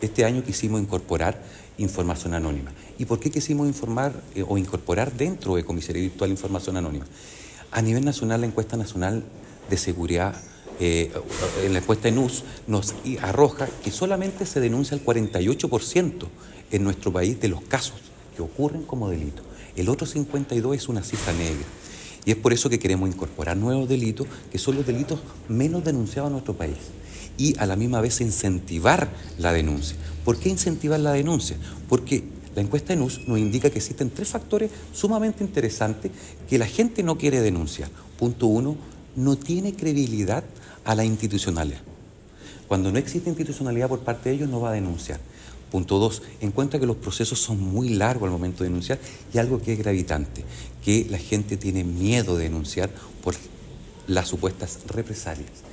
Este año quisimos incorporar información anónima. ¿Y por qué quisimos incorporar dentro de Comisaría Virtual información anónima? A nivel nacional, la encuesta nacional de seguridad, en la encuesta ENUS, nos arroja que solamente se denuncia el 48% en nuestro país de los casos que ocurren como delito. El otro 52% es una cifra negra. Y es por eso que queremos incorporar nuevos delitos, que son los delitos menos denunciados en nuestro país. Y a la misma vez incentivar la denuncia. ¿Por qué incentivar la denuncia? Porque la encuesta ENUS nos indica que existen 3 factores sumamente interesantes que la gente no quiere denunciar. Punto 1, no tiene credibilidad a la institucionalidad. Cuando no existe institucionalidad por parte de ellos, no va a denunciar. Punto 2, encuentra que los procesos son muy largos al momento de denunciar y algo que es gravitante, que la gente tiene miedo de denunciar por las supuestas represalias.